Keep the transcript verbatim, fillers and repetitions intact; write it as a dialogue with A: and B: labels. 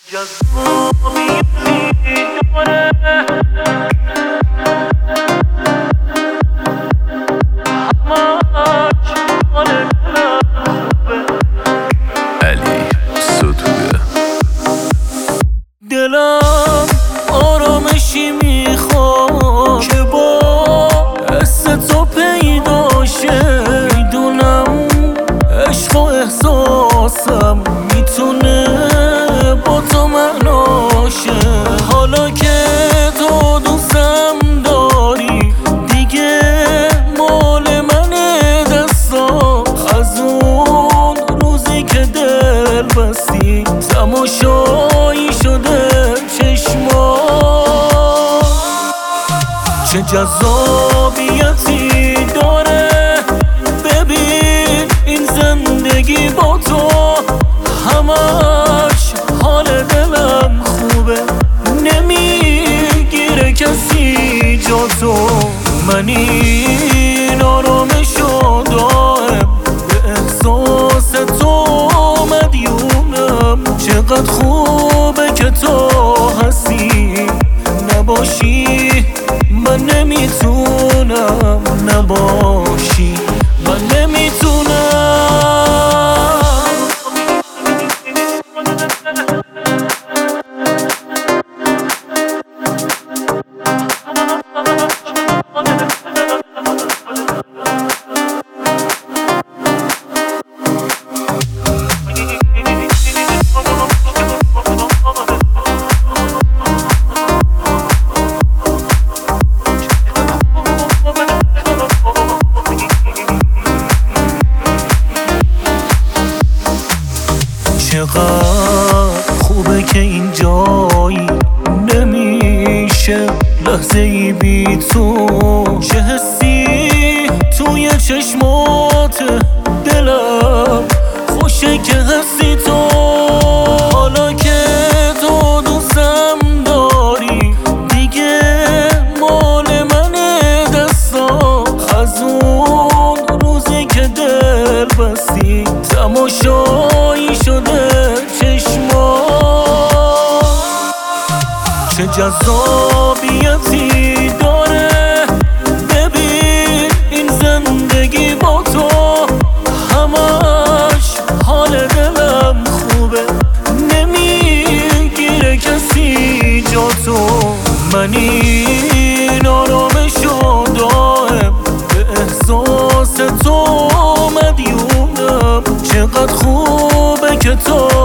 A: دلم آرامشی میخواد که با حس تو پیدا شه. میدونم عشق و احساسم میتونه با تو معناشه. حالا که تو دوستم داری دیگه مال منه دستام. از اون روزی که دل بستی تماشایی شده چشما. چه جذابیتی داره ببین این زندگی با تو. همش حال دلم خوبه نمیگیره کسی جا تو. من این آرامشو دارم به احساس تو مدیونم. چقدر خوبه که تو هستی نباشی من نمیتونم. نباشی من نمیتونم. چقدر خوبه که این جایی نمیشه لحظه ای بی تو. چه حسی توی چشمات دلم خوشه که هستی تو. حالا که تو دوستم داری دیگه مال منه دستام. از اون روزی که دل بستی تماشایی شده چشما. چه جذابیتی داره ببین این زندگی با تو. همش حال دلم خوبه نمیگیره کسی جا تو. من این آرامشو دارم به احساس تو مدیونم. چقدر خوبه که تو